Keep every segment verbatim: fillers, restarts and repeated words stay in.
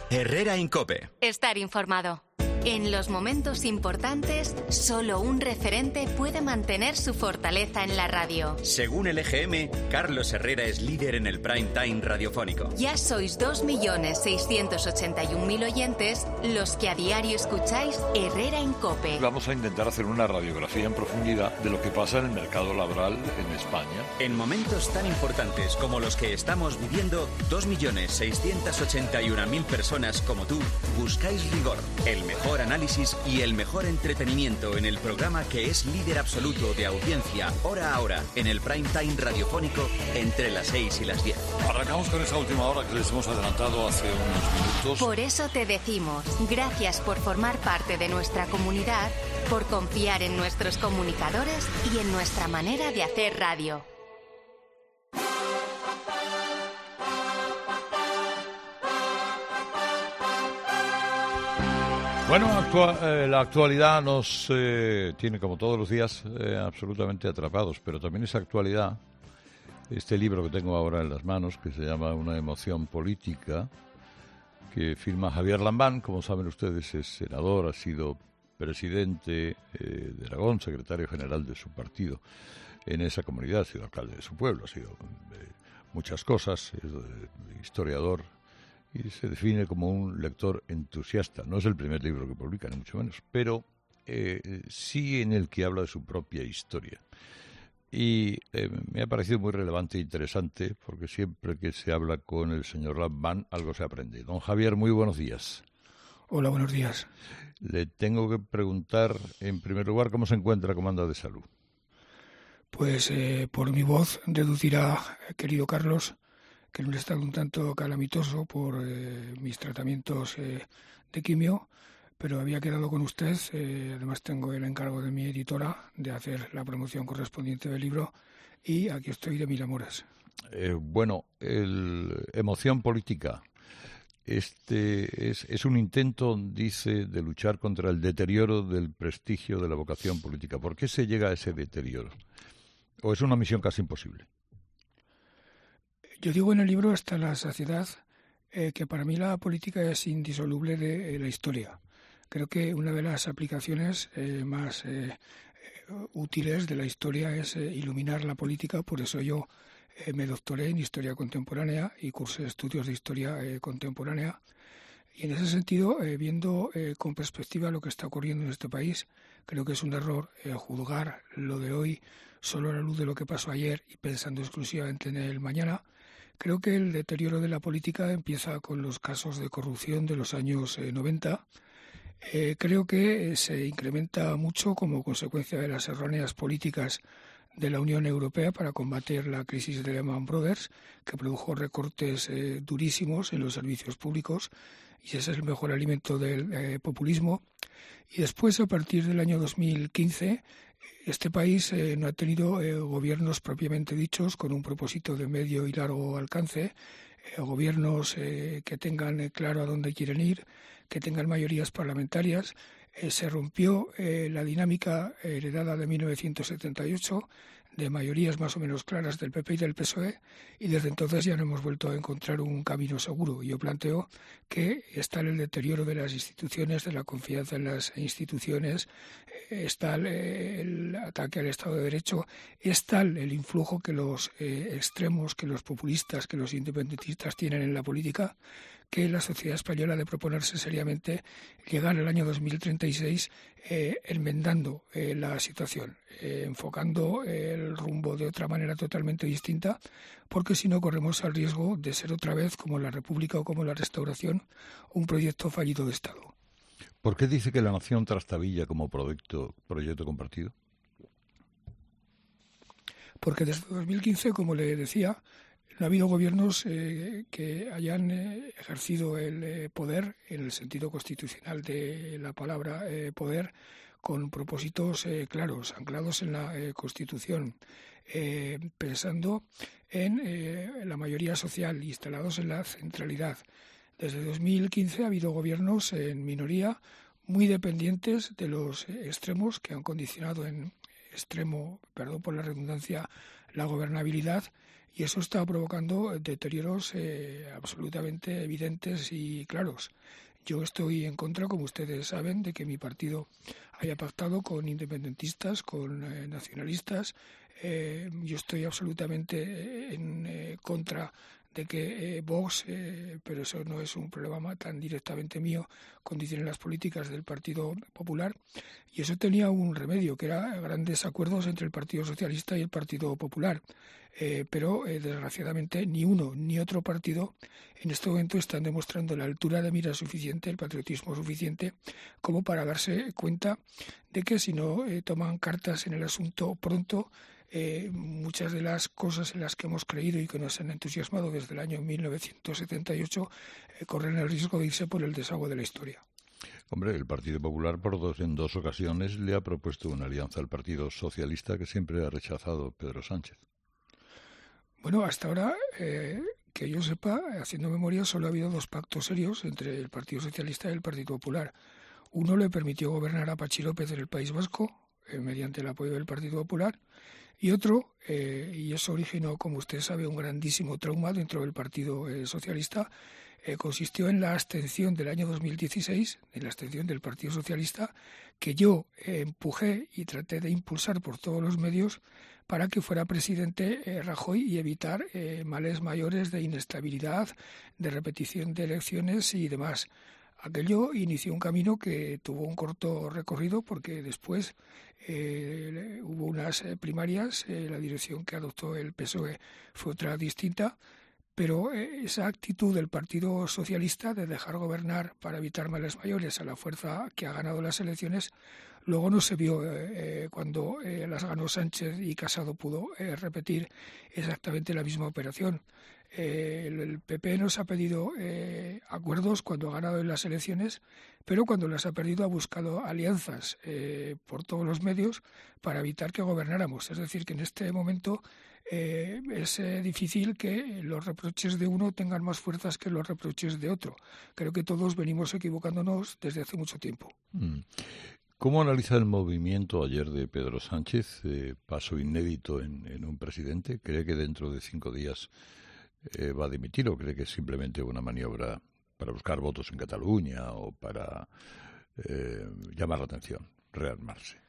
Herrera en COPE. Estar informado. En los momentos importantes, solo un referente puede mantener su fortaleza en la radio. Según el E G M, Carlos Herrera es líder en el prime time radiofónico. Ya sois dos millones seiscientos ochenta y un mil oyentes los que a diario escucháis Herrera en COPE. Vamos a intentar hacer una radiografía en profundidad de lo que pasa en el mercado laboral en España. En momentos tan importantes como los que estamos viviendo, dos millones seiscientos ochenta y un mil personas como tú buscáis rigor, el mejor análisis y el mejor entretenimiento en el programa que es líder absoluto de audiencia hora a hora en el prime time radiofónico entre las seis y las diez. Arrancamos con esa última hora que les hemos adelantado hace unos minutos. Por eso te decimos, gracias por formar parte de nuestra comunidad, por confiar en nuestros comunicadores y en nuestra manera de hacer radio. Bueno, actua- eh, la actualidad nos eh, tiene, como todos los días, eh, absolutamente atrapados, pero también esa actualidad, este libro que tengo ahora en las manos, que se llama Una emoción política, que firma Javier Lambán, como saben ustedes, es senador, ha sido presidente eh, de Aragón, secretario general de su partido en esa comunidad, ha sido alcalde de su pueblo, ha sido eh, muchas cosas, es eh, historiador, y se define como un lector entusiasta. No es el primer libro que publica, ni mucho menos, pero eh, sí en el que habla de su propia historia. Y eh, me ha parecido muy relevante e interesante, porque siempre que se habla con el señor Lambán, algo se aprende. Don Javier, muy buenos días. Hola, buenos días. Le tengo que preguntar, en primer lugar, ¿cómo se encuentra, cómo anda de salud? Pues eh, por mi voz deducirá, querido Carlos, que no le está un tanto calamitoso por eh, mis tratamientos eh, de quimio, pero había quedado con usted, eh, además tengo el encargo de mi editora de hacer la promoción correspondiente del libro y aquí estoy de mil amores. Eh, bueno, el Emoción Política, este es, es un intento, dice, de luchar contra el deterioro del prestigio de la vocación política. ¿Por qué se llega a ese deterioro? ¿O es una misión casi imposible? Yo digo en el libro hasta la saciedad eh, que para mí la política es indisoluble de eh, la historia. Creo que una de las aplicaciones eh, más eh, útiles de la historia es eh, iluminar la política, por eso yo eh, me doctoré en Historia Contemporánea y cursé estudios de Historia eh, Contemporánea. Y en ese sentido, eh, viendo eh, con perspectiva lo que está ocurriendo en este país, creo que es un error eh, juzgar lo de hoy solo a la luz de lo que pasó ayer y pensando exclusivamente en el mañana. Creo que el deterioro de la política empieza con los casos de corrupción de los años eh, noventa. Eh, creo que se incrementa mucho como consecuencia de las erróneas políticas de la Unión Europea para combatir la crisis de Lehman Brothers, que produjo recortes eh, durísimos en los servicios públicos, y ese es el mejor alimento del eh, populismo. Y después, a partir del año dos mil quince, este país eh, no ha tenido eh, gobiernos propiamente dichos con un propósito de medio y largo alcance, eh, gobiernos eh, que tengan eh, claro a dónde quieren ir, que tengan mayorías parlamentarias. Eh, se rompió eh, la dinámica heredada de mil novecientos setenta y ocho, de mayorías más o menos claras del P P y del P S O E, y desde entonces ya no hemos vuelto a encontrar un camino seguro. Yo planteo que está el deterioro de las instituciones, de la confianza en las instituciones, está el, el ataque al Estado de Derecho, es tal el influjo que los eh, extremos, que los populistas, que los independentistas tienen en la política, que la sociedad española ha de proponerse seriamente llegar al año dos mil treinta y seis eh, enmendando eh, la situación, eh, enfocando eh, el rumbo de otra manera totalmente distinta, porque si no corremos el riesgo de ser otra vez, como la República o como la Restauración, un proyecto fallido de Estado. ¿Por qué dice que la nación trastabilla como proyecto, proyecto compartido? Porque desde dos mil quince, como le decía, no ha habido gobiernos eh, que hayan eh, ejercido el eh, poder en el sentido constitucional de la palabra eh, poder, con propósitos eh, claros, anclados en la eh, Constitución, eh, pensando en eh, la mayoría social, instalados en la centralidad. Desde dos mil quince ha habido gobiernos en minoría muy dependientes de los eh, extremos que han condicionado en extremo, perdón por la redundancia, la gobernabilidad. y eso está provocando deterioros eh, absolutamente evidentes y claros. Yo estoy en contra, como ustedes saben, de que mi partido haya pactado con independentistas, con eh, nacionalistas. Eh, yo estoy absolutamente en eh, contra de que eh, Vox, eh, pero eso no es un problema tan directamente mío, condicione las políticas del Partido Popular. Y eso tenía un remedio, que era grandes acuerdos entre el Partido Socialista y el Partido Popular. Eh, pero, eh, desgraciadamente, ni uno ni otro partido en este momento están demostrando la altura de mira suficiente, el patriotismo suficiente, como para darse cuenta de que si no eh, toman cartas en el asunto pronto, Eh, muchas de las cosas en las que hemos creído y que nos han entusiasmado desde el año mil novecientos setenta y ocho eh, corren el riesgo de irse por el desagüe de la historia. Hombre, el Partido Popular por dos, en dos ocasiones le ha propuesto una alianza al Partido Socialista que siempre ha rechazado Pedro Sánchez. Bueno, hasta ahora, eh, que yo sepa, haciendo memoria, solo ha habido dos pactos serios entre el Partido Socialista y el Partido Popular. Uno le permitió gobernar a Patxi López en el País Vasco, eh, mediante el apoyo del Partido Popular, y otro, eh, y eso originó, como usted sabe, un grandísimo trauma dentro del Partido eh, Socialista, eh, consistió en la abstención del año dos mil dieciséis, en la abstención del Partido Socialista, que yo eh, empujé y traté de impulsar por todos los medios para que fuera presidente eh, Rajoy y evitar eh, males mayores de inestabilidad, de repetición de elecciones y demás. Aquello inició un camino que tuvo un corto recorrido porque después eh, hubo unas primarias, eh, la dirección que adoptó el P S O E fue otra distinta, pero eh, esa actitud del Partido Socialista de dejar gobernar para evitar males mayores a la fuerza que ha ganado las elecciones, luego no se vio eh, cuando eh, las ganó Sánchez y Casado pudo eh, repetir exactamente la misma operación. Eh, el, el P P nos ha pedido eh, acuerdos cuando ha ganado en las elecciones, pero cuando las ha perdido ha buscado alianzas eh, por todos los medios para evitar que gobernáramos. Es decir, que en este momento eh, es eh, difícil que los reproches de uno tengan más fuerzas que los reproches de otro. Creo que todos venimos equivocándonos desde hace mucho tiempo. Mm. ¿Cómo analiza el movimiento ayer de Pedro Sánchez? Eh, paso inédito en, en un presidente. ¿Cree que dentro de cinco días eh, va a dimitir o cree que es simplemente una maniobra para buscar votos en Cataluña o para eh, llamar la atención, rearmarse?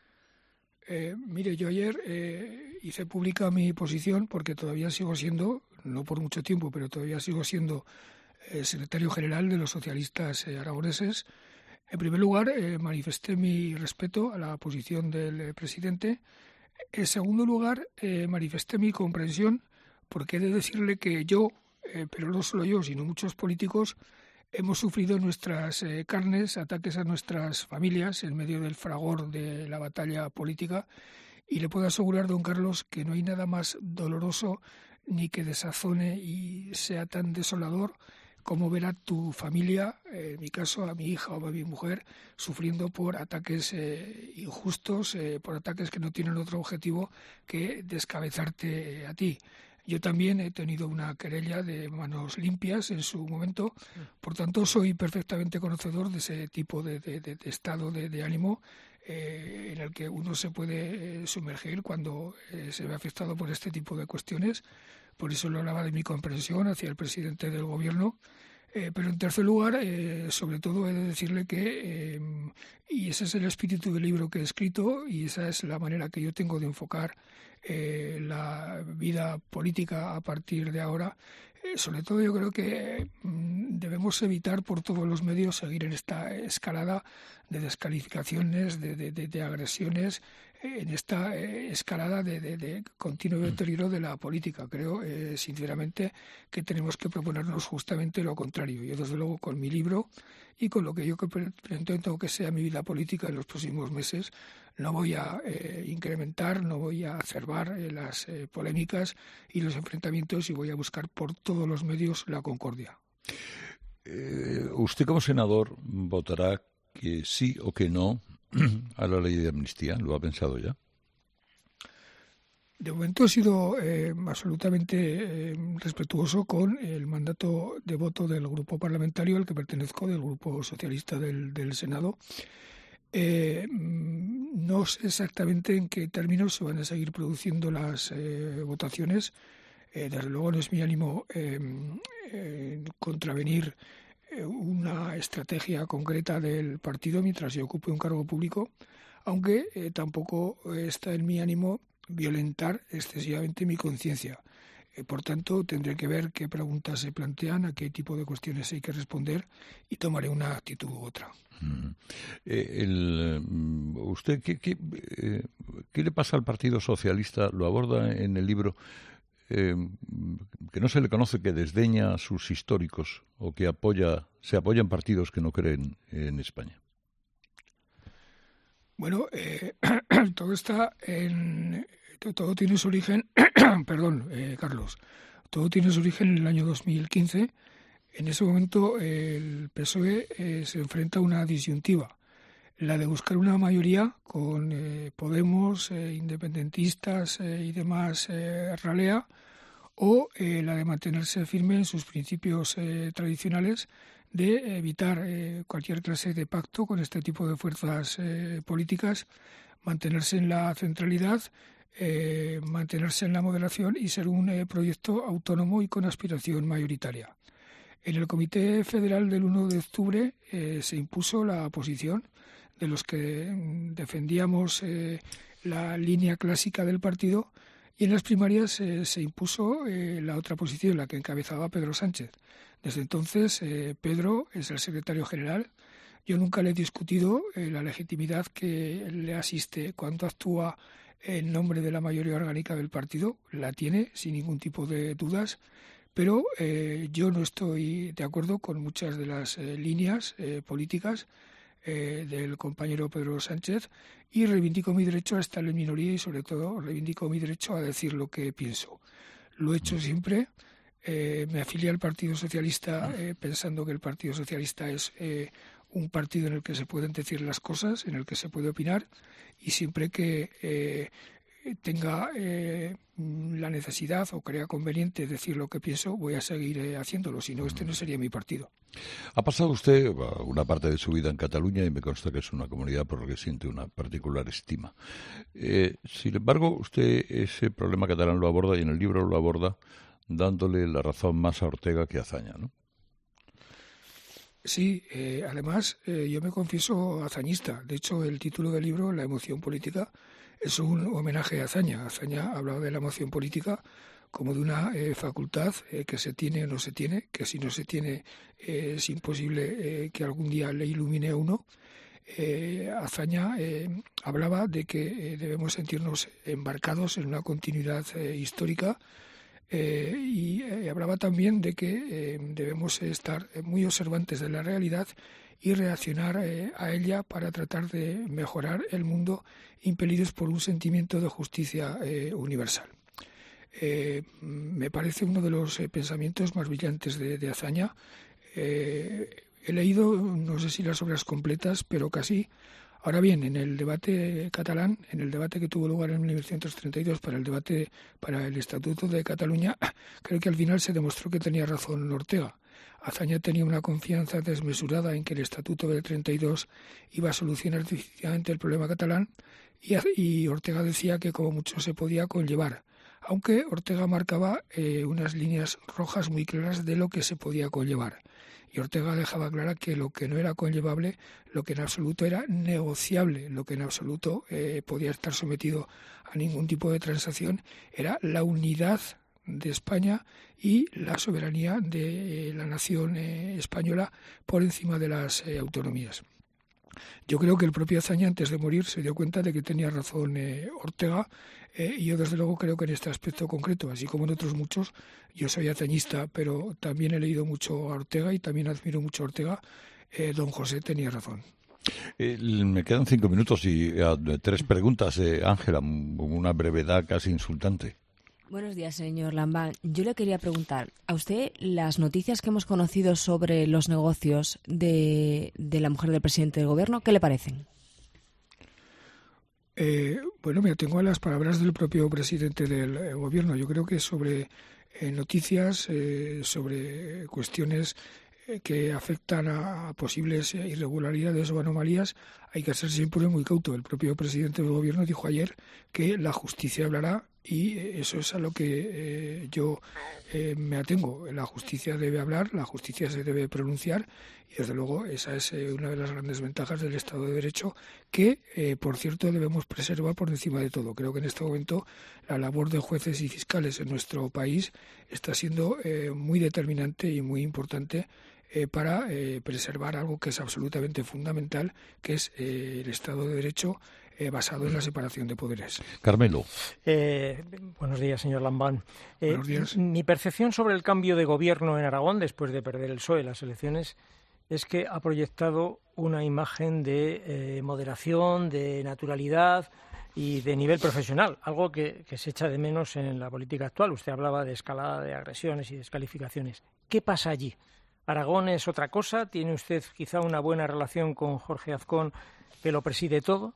Eh, mire, yo ayer eh, hice pública mi posición porque todavía sigo siendo, no por mucho tiempo, pero todavía sigo siendo eh, secretario general de los socialistas eh, aragoneses. En primer lugar, eh, manifesté mi respeto a la posición del eh, presidente. En segundo lugar, eh, manifesté mi comprensión porque he de decirle que yo, eh, pero no solo yo, sino muchos políticos, hemos sufrido en nuestras eh, carnes ataques a nuestras familias en medio del fragor de la batalla política y le puedo asegurar, don Carlos, que no hay nada más doloroso ni que desazone y sea tan desolador como ver a tu familia, eh, en mi caso a mi hija o a mi mujer, sufriendo por ataques eh, injustos, eh, por ataques que no tienen otro objetivo que descabezarte eh, a ti. Yo también he tenido una querella de manos limpias en su momento, por tanto soy perfectamente conocedor de ese tipo de, de, de, de estado de, de ánimo eh, en el que uno se puede eh, sumergir cuando eh, se ve afectado por este tipo de cuestiones. Por eso lo hablaba de mi comprensión hacia el presidente del Gobierno. Eh, pero en tercer lugar, eh, sobre todo he de decirle que, eh, y ese es el espíritu del libro que he escrito y esa es la manera que yo tengo de enfocar eh, la vida política a partir de ahora, eh, sobre todo yo creo que mm, debemos evitar por todos los medios seguir en esta escalada de descalificaciones, de, de, de, de agresiones, en esta eh, escalada de, de, de continuo deterioro de la política. Creo, eh, sinceramente, que tenemos que proponernos justamente lo contrario. Yo, desde luego, con mi libro y con lo que yo intento que sea mi vida política en los próximos meses, no voy a eh, incrementar, no voy a acerbar eh, las eh, polémicas y los enfrentamientos y voy a buscar por todos los medios la concordia. Eh, usted, como senador, votará que sí o que no a la ley de amnistía. ¿Lo ha pensado ya? De momento he sido eh, absolutamente eh, respetuoso con el mandato de voto del grupo parlamentario al que pertenezco, del Grupo Socialista del, del Senado. Eh, no sé exactamente en qué términos se van a seguir produciendo las eh, votaciones. Eh, desde luego no es mi ánimo eh, eh, contravenir eh, una estrategia concreta del partido mientras yo ocupe un cargo público, aunque eh, tampoco está en mi ánimo violentar excesivamente mi conciencia. Eh, por tanto, tendré que ver qué preguntas se plantean, a qué tipo de cuestiones hay que responder y tomaré una actitud u otra. Mm. Eh, el, ¿Usted qué, qué, eh, qué le pasa al Partido Socialista? Lo aborda en el libro. Eh, que no se le conoce que desdeña a sus históricos o que apoya, se apoya en partidos que no creen en España. Bueno, eh, todo está en, todo tiene su origen, perdón, eh, Carlos, todo tiene su origen en el año dos mil quince. En ese momento eh, el P S O E eh, se enfrenta a una disyuntiva, la de buscar una mayoría con eh, Podemos, eh, independentistas eh, y demás eh, ralea, o eh, la de mantenerse firme en sus principios eh, tradicionales de evitar eh, cualquier clase de pacto con este tipo de fuerzas eh, políticas, mantenerse en la centralidad, eh, mantenerse en la moderación y ser un eh, proyecto autónomo y con aspiración mayoritaria. En el Comité Federal del uno de octubre eh, se impuso la posición de los que defendíamos eh, la línea clásica del partido, y en las primarias eh, se impuso eh, la otra posición, la que encabezaba Pedro Sánchez. Desde entonces, eh, Pedro es el secretario general. Yo nunca le he discutido eh, la legitimidad que le asiste cuando actúa en nombre de la mayoría orgánica del partido. La tiene, sin ningún tipo de dudas. Pero eh, yo no estoy de acuerdo con muchas de las eh, líneas eh, políticas eh, del compañero Pedro Sánchez y reivindico mi derecho a estar en minoría y, sobre todo, reivindico mi derecho a decir lo que pienso. Lo he hecho siempre. Eh, me afilié al Partido Socialista eh, pensando que el Partido Socialista es eh, un partido en el que se pueden decir las cosas, en el que se puede opinar, y siempre que eh, tenga eh, la necesidad o crea conveniente decir lo que pienso, voy a seguir eh, haciéndolo, si no, este no sería mi partido. Ha pasado usted una parte de su vida en Cataluña y me consta que es una comunidad por la que siente una particular estima. Eh, sin embargo, usted ese problema catalán lo aborda y en el libro lo aborda dándole la razón más a Ortega que a Azaña, ¿no? Sí, eh, además eh, yo me confieso azañista. De hecho, el título del libro, La emoción política, es un homenaje a Azaña. Azaña hablaba de la emoción política como de una eh, facultad eh, que se tiene o no se tiene, que si no se tiene eh, es imposible eh, que algún día le ilumine a uno. Eh, Azaña eh, hablaba de que eh, debemos sentirnos embarcados en una continuidad eh, histórica. Eh, y eh, hablaba también de que eh, debemos estar muy observantes de la realidad y reaccionar eh, a ella para tratar de mejorar el mundo, impelidos por un sentimiento de justicia eh, universal. Eh, me parece uno de los eh, pensamientos más brillantes de, de Azaña. Eh, he leído, no sé si las obras completas, pero casi. Ahora bien, en el debate catalán, en el debate que tuvo lugar en mil novecientos treinta y dos para el debate para el Estatuto de Cataluña, creo que al final se demostró que tenía razón Ortega. Azaña tenía una confianza desmesurada en que el Estatuto del treinta y dos iba a solucionar definitivamente el problema catalán y, y Ortega decía que como mucho se podía conllevar, aunque Ortega marcaba eh, unas líneas rojas muy claras de lo que se podía conllevar. Y Ortega dejaba clara que lo que no era conllevable, lo que en absoluto era negociable, lo que en absoluto eh, podía estar sometido a ningún tipo de transacción, era la unidad de España y la soberanía de eh, la nación eh, española por encima de las eh, autonomías. Yo creo que el propio Azaña, antes de morir, se dio cuenta de que tenía razón eh, Ortega, eh, y yo desde luego creo que en este aspecto concreto, así como en otros muchos, yo soy azañista, pero también he leído mucho a Ortega y también admiro mucho a Ortega, eh, don José tenía razón. Eh, me quedan cinco minutos y eh, tres preguntas, Ángela, eh, una brevedad casi insultante. Buenos días, señor Lambán. Yo le quería preguntar, ¿a usted las noticias que hemos conocido sobre los negocios de, de la mujer del presidente del gobierno, qué le parecen? Eh, bueno, me atengo a las palabras del propio presidente del eh, gobierno. Yo creo que sobre eh, noticias, eh, sobre cuestiones eh, que afectan a, a posibles irregularidades o anomalías, hay que ser siempre muy cauto. El propio presidente del gobierno dijo ayer que la justicia hablará y eso es a lo que eh, yo eh, me atengo. La justicia debe hablar, la justicia se debe pronunciar y desde luego esa es eh, una de las grandes ventajas del Estado de Derecho que, eh, por cierto, debemos preservar por encima de todo. Creo que en este momento la labor de jueces y fiscales en nuestro país está siendo eh, muy determinante y muy importante eh, para eh, preservar algo que es absolutamente fundamental, que es eh, el Estado de Derecho Eh, basado en la separación de poderes. Carmelo. Eh, buenos días, señor Lambán. Eh, buenos días. Mi percepción sobre el cambio de gobierno en Aragón, después de perder el P S O E las elecciones, es que ha proyectado una imagen de eh, moderación, de naturalidad y de nivel profesional, algo que, que se echa de menos en la política actual. Usted hablaba de escalada de agresiones y descalificaciones. ¿Qué pasa allí? ¿Aragón es otra cosa? ¿Tiene usted quizá una buena relación con Jorge Azcón, que lo preside todo?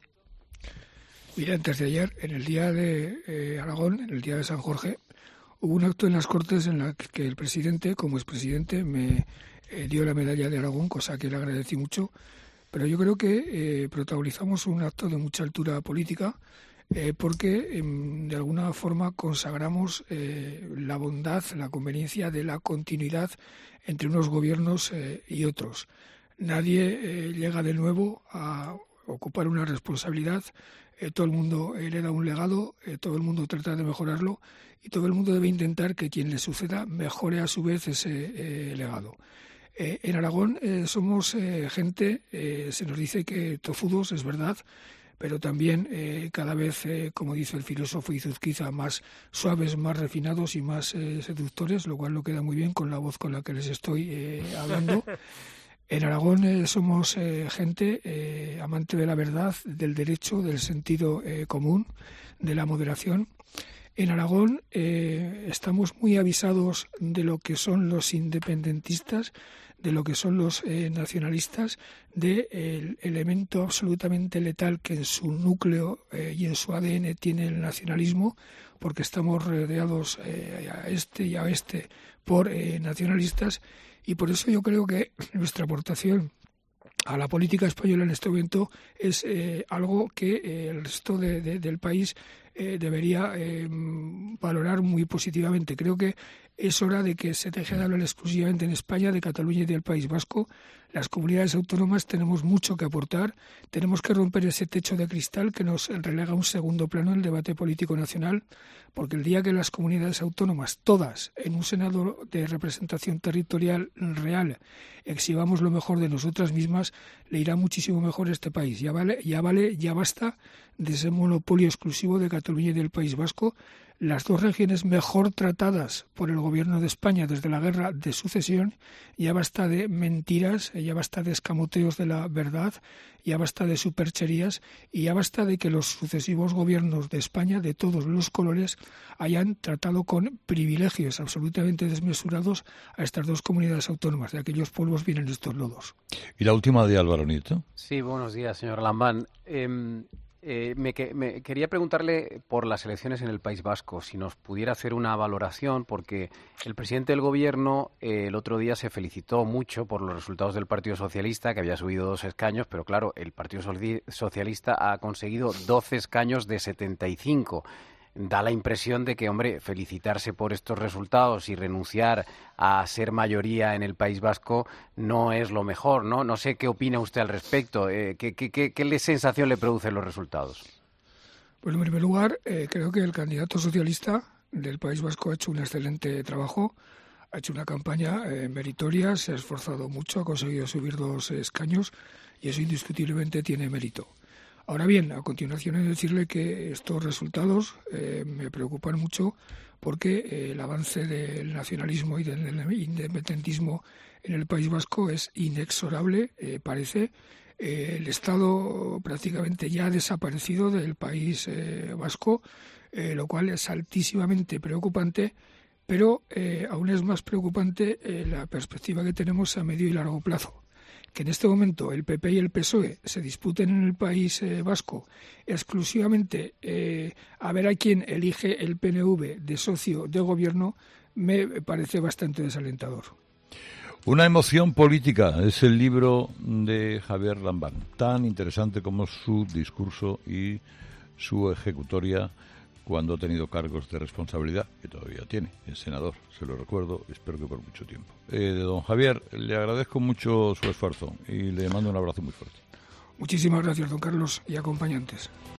Mira, antes de ayer, en el día de eh, Aragón, en el día de San Jorge, hubo un acto en las Cortes en la que el presidente, como expresidente, me eh, dio la medalla de Aragón, cosa que le agradecí mucho. Pero yo creo que eh, protagonizamos un acto de mucha altura política eh, porque, eh, de alguna forma, consagramos eh, la bondad, la conveniencia de la continuidad entre unos gobiernos eh, y otros. Nadie eh, llega de nuevo a ocupar una responsabilidad. Eh, todo el mundo hereda un legado, eh, todo el mundo trata de mejorarlo y todo el mundo debe intentar que quien le suceda mejore a su vez ese eh, legado. Eh, en Aragón eh, somos eh, gente, eh, se nos dice que tozudos, es verdad, pero también eh, cada vez, eh, como dice el filósofo Izuzquiza, más suaves, más refinados y más eh, seductores, lo cual no queda muy bien con la voz con la que les estoy eh, hablando. En Aragón eh, somos eh, gente eh, amante de la verdad, del derecho, del sentido eh, común, de la moderación. En Aragón eh, estamos muy avisados de lo que son los independentistas, de lo que son los eh, nacionalistas, del elemento absolutamente letal que en su núcleo eh, y en su A D N tiene el nacionalismo, porque estamos rodeados eh, a este y a oeste por eh, nacionalistas. Y por eso yo creo que nuestra aportación a la política española en este momento es eh, algo que eh, el resto de, de, del país eh, debería eh, valorar muy positivamente. Creo que es hora de que se deje de hablar exclusivamente en España de Cataluña y del País Vasco. Las comunidades autónomas tenemos mucho que aportar, tenemos que romper ese techo de cristal que nos relega a un segundo plano en el debate político nacional, porque el día que las comunidades autónomas, todas, en un Senado de representación territorial real, exhibamos lo mejor de nosotras mismas, le irá muchísimo mejor a este país. Ya vale, ya vale, ya basta de ese monopolio exclusivo de Cataluña y del País Vasco. Las dos regiones mejor tratadas por el gobierno de España desde la guerra de sucesión, ya basta de mentiras, ya basta de escamoteos de la verdad, ya basta de supercherías y ya basta de que los sucesivos gobiernos de España, de todos los colores, hayan tratado con privilegios absolutamente desmesurados a estas dos comunidades autónomas. De aquellos polvos vienen estos lodos. ¿Y la última de Álvaro Nieto? Sí, buenos días, señor Lambán. Eh, Eh, me, que, me quería preguntarle por las elecciones en el País Vasco, si nos pudiera hacer una valoración, porque el presidente del Gobierno eh, el otro día se felicitó mucho por los resultados del Partido Socialista, que había subido dos escaños, pero claro, el Partido Socialista ha conseguido doce escaños de setenta y cinco. Da la impresión de que, hombre, felicitarse por estos resultados y renunciar a ser mayoría en el País Vasco no es lo mejor, ¿no? No sé qué opina usted al respecto. Eh, ¿qué, qué, qué, ¿Qué sensación le producen los resultados? Pues, en primer lugar, eh, creo que el candidato socialista del País Vasco ha hecho un excelente trabajo, ha hecho una campaña eh, meritoria, se ha esforzado mucho, ha conseguido subir dos escaños y eso indiscutiblemente tiene mérito. Ahora bien, a continuación he de decirle que estos resultados eh, me preocupan mucho porque eh, el avance del nacionalismo y del independentismo en el País Vasco es inexorable, eh, parece. Eh, el Estado prácticamente ya ha desaparecido del País eh, Vasco, eh, lo cual es altísimamente preocupante, pero eh, aún es más preocupante eh, la perspectiva que tenemos a medio y largo plazo. Que en este momento el P P y el P S O E se disputen en el País eh, Vasco exclusivamente eh, a ver a quién elige el P N V de socio de gobierno, me parece bastante desalentador. Una emoción política es el libro de Javier Lambán, tan interesante como su discurso y su ejecutoria cuando ha tenido cargos de responsabilidad, que todavía tiene, es senador, se lo recuerdo, espero que por mucho tiempo. Eh, de don Javier, le agradezco mucho su esfuerzo y le mando un abrazo muy fuerte. Muchísimas gracias, don Carlos y acompañantes.